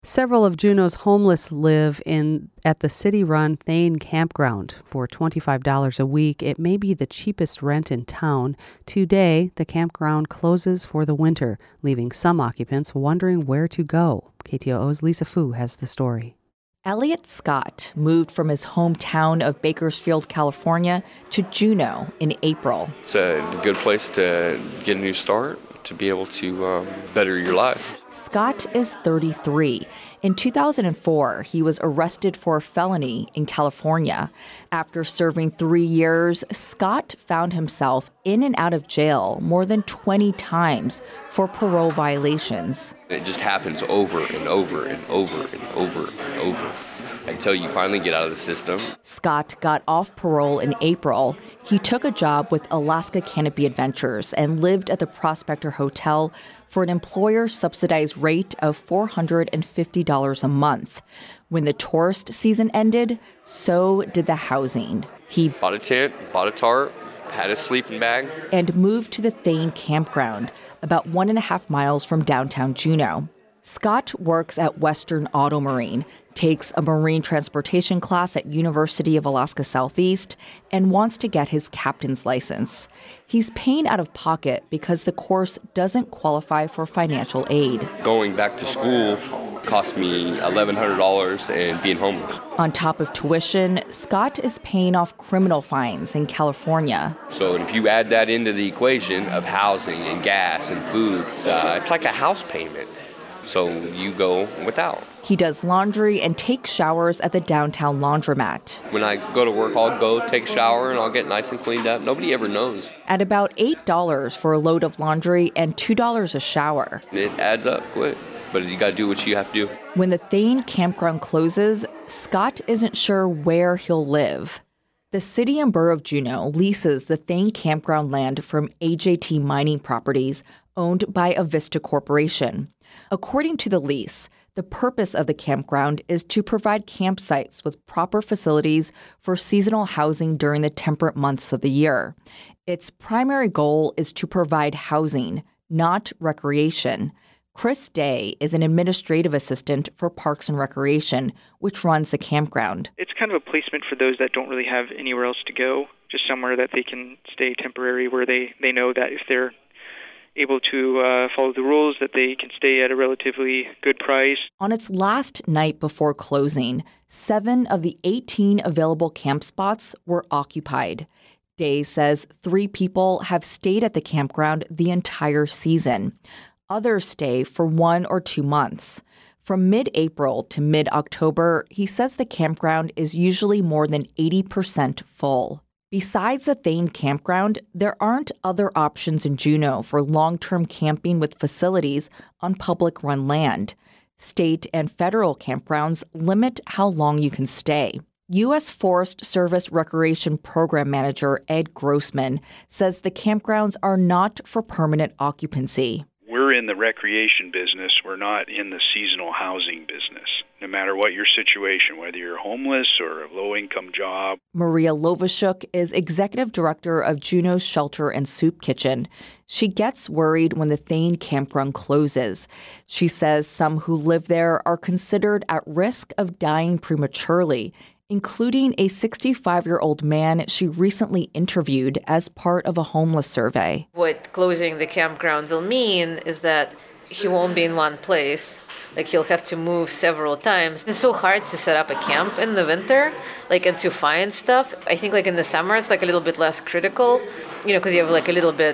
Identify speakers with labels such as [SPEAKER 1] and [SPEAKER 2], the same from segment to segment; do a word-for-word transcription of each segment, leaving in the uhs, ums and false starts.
[SPEAKER 1] Several of Juneau's homeless live in at the city-run Thane Campground. For twenty-five dollars a week, it may be the cheapest rent in town. Today, the campground closes for the winter, leaving some occupants wondering where to go. K T O O's Lisa Fu has the story.
[SPEAKER 2] Elliot Scott moved from his hometown of Bakersfield, California, to Juneau in April.
[SPEAKER 3] It's a good place to get a new start, to be able to um, better your life.
[SPEAKER 2] Scott is thirty-three. In two thousand four, he was arrested for a felony in California. After serving three years, Scott found himself in and out of jail more than twenty times for parole violations.
[SPEAKER 3] It just happens over and over and over and over and over until you finally get out of the system.
[SPEAKER 2] Scott got off parole in April. He took a job with Alaska Canopy Adventures and lived at the Prospector Hotel for an employer-subsidized rate of four hundred fifty dollars a month. When the tourist season ended, so did the housing. He
[SPEAKER 3] bought a tent, bought a tarp, had a sleeping bag,
[SPEAKER 2] and moved to the Thane Campground, about one and a half miles from downtown Juneau. Scott works at Western Auto Marine, takes a marine transportation class at University of Alaska Southeast, and wants to get his captain's license. He's paying out of pocket because the course doesn't qualify for financial aid.
[SPEAKER 3] Going back to school cost me eleven hundred dollars and being homeless.
[SPEAKER 2] On top of tuition, Scott is paying off criminal fines in California.
[SPEAKER 3] So if you add that into the equation of housing and gas and foods, uh, it's like a house payment. So you go without.
[SPEAKER 2] He does laundry and takes showers at the downtown laundromat.
[SPEAKER 3] When I go to work, I'll go take a shower and I'll get nice and cleaned up. Nobody ever knows.
[SPEAKER 2] At about eight dollars for a load of laundry and two dollars a shower.
[SPEAKER 3] It adds up quick, but you got to do what you have to do.
[SPEAKER 2] When the Thane Campground closes, Scott isn't sure where he'll live. The city and borough of Juneau leases the Thane Campground land from A J T Mining Properties, owned by Avista Corporation. According to the lease, the purpose of the campground is to provide campsites with proper facilities for seasonal housing during the temperate months of the year. Its primary goal is to provide housing, not recreation. Chris Day is an administrative assistant for Parks and Recreation, which runs the campground.
[SPEAKER 4] It's kind of a placement for those that don't really have anywhere else to go, just somewhere that they can stay temporary, where they, they know that if they're able to uh, follow the rules, that they can stay at a relatively good price.
[SPEAKER 2] On its last night before closing, seven of the eighteen available camp spots were occupied. Day says three people have stayed at the campground the entire season. Others stay for one or two months. From mid-April to mid-October, he says the campground is usually more than eighty percent full. Besides the Thane Campground, there aren't other options in Juneau for long-term camping with facilities on public-run land. State and federal campgrounds limit how long you can stay. U S Forest Service Recreation Program Manager Ed Grossman says the campgrounds are not for permanent occupancy.
[SPEAKER 5] We're in the recreation business. We're not in the seasonal housing business. No matter what your situation, whether you're homeless or a low-income job.
[SPEAKER 2] Maria Lovashuk is executive director of Juneau's Shelter and Soup Kitchen. She gets worried when the Thane Campground closes. She says some who live there are considered at risk of dying prematurely, including a sixty-five-year-old man she recently interviewed as part of a homeless survey.
[SPEAKER 6] What closing the campground will mean is that he won't be in one place. Like, he'll have to move several times. It's so hard to set up a camp in the winter, like, and to find stuff. I think, like, in the summer, it's, like, a little bit less critical, you know, because you have, like, a little bit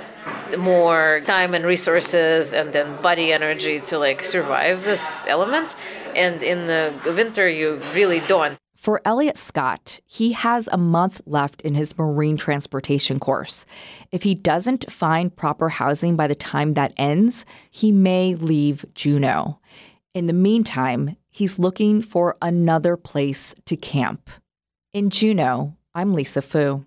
[SPEAKER 6] more time and resources and then body energy to, like, survive this element. And in the winter, you really don't.
[SPEAKER 2] For Elliot Scott, he has a month left in his marine transportation course. If he doesn't find proper housing by the time that ends, he may leave Juneau. In the meantime, he's looking for another place to camp. In Juneau, I'm Lisa Fu.